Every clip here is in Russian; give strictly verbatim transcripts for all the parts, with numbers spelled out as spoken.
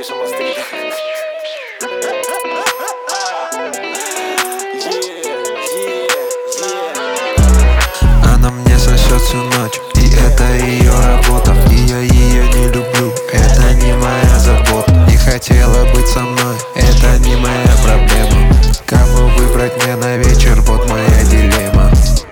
Baby, somos три. Она мне сосет всю ночь, и это ее работа. И я ее не люблю, это не моя забота. Не хотела быть со мной, это не моя проблема. Кого выбрать мне на вечер, вот моя дилемма.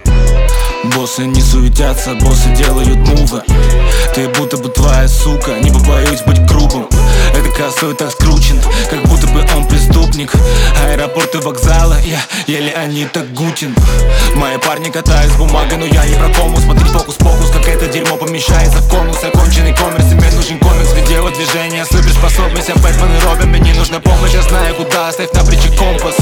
Боссы не суетятся, боссы делают мувы. Ты будто бы твоя сука, не побоюсь быть грубым. Это косой так скручен, как будто бы он преступник. Аэропорты, вокзалы, я еле Анита Гутин. Мои парни катают с бумагой, но я не про кому. Смотри фокус-покус, как это дерьмо помещается в конус. Оконченный коммерс, тебе нужен комикс, видео движения, суперспособность. Я Бэтмен и Робин, мне не нужна помощь. Я знаю куда, оставь на плече компас.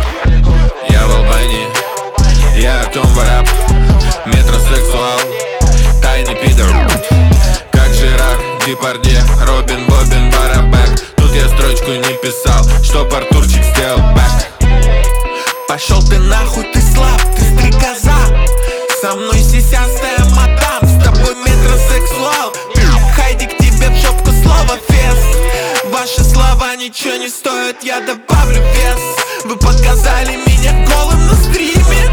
Я в Албании, я Артем Вараб, метросексуал, тайный пидор. Как Жерар, Депардье, Робин, Бобин, Барабек. Тут я строчку не писал, чтоб Артурчик сделал бэк. Пошел ты нахуй, ты слаб, ты стрекоза. Со мной сисястая мадам, с тобой метросексуал. Хайди к тебе в жопку слово фест. Ваши слова ничего не стоят, я добавлю вес. Вы показали меня голым на стриме.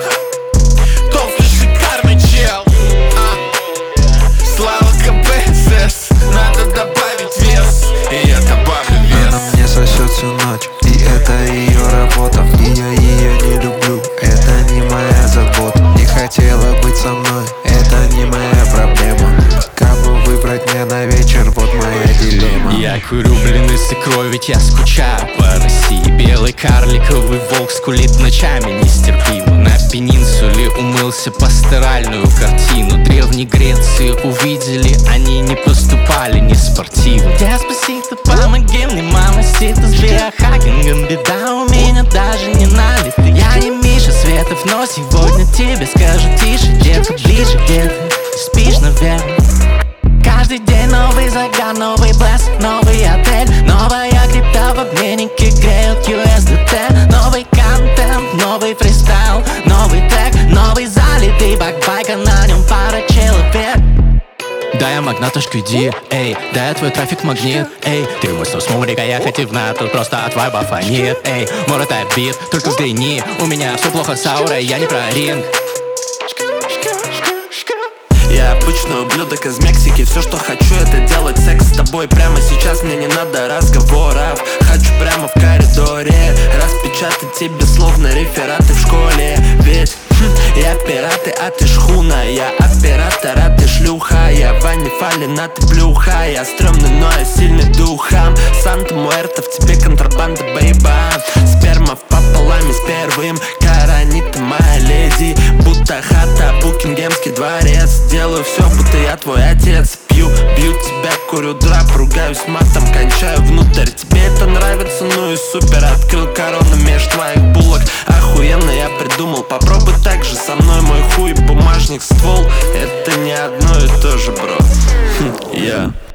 Толстый шикарный чел, а? Слава КПСС, надо добавить вес. И я добавлю вес. Она мне сосет всю ночь, и это ее работа. И я ее не люблю, это не моя забота. Не хотела быть со мной, это не моя проблема. Кого выбрать мне на вечер, вот моя дилемма. Я курю блины с икрой, ведь я скучаю по России. Белый карликовый волк скулит ночами нестерпимо. На пенинсуле умылся пасторальную картину. Древней Греции увидели, они не поступали не спортивно. Деспасито, помоги мне, мама, сито с биохакингом. Беда у меня даже не налита. Я не Миша Светов, но сегодня тебе скажу тише. Детка, ближе, где ты спишь, наверное. Каждый день новый загар, новый блеск, новый отель. Новая крипта в обменнике греют ю эс ди ти. Новый контент, новый фристайл, новый трек, новый залитый бакбайка, на нем пара человек. Да, я магнатушка, иди, эй, да, я твой трафик магнит, эй. Ты мой снос мурика, я хотев на тут просто от вайба фонит, эй. Мор это бит, только взгляни, у меня все плохо с аурой, я не про ринг. Я обычный ублюдок из Мексики. Все, что хочу, это делать секс с тобой прямо сейчас, мне не надо разговоров. Хочу прямо в коридоре распечатать тебе словно рефераты в школе. Ведь хм, я пираты, а ты шхуна. Я оператор, а ты шлюха. Я Ваня Фалин, а ты плюха. Я стрёмный, но я сильный духом. Санта Муэрто, в тебе контрабанда, бейба. Сперма в пополаме с первым. Каранита, моя леди. Будто хата, Букингемский дворец. Делаю все, будто я твой отец. Пью, бью тебя, курю драп, ругаюсь матом, кончаю внутрь. Тебе это нравится, ну и супер. Открыл корону меж твоих булок. Охуенно я придумал, попробуй так же со мной. Мой хуй, бумажник, ствол. Это не одно и то же, бро. Я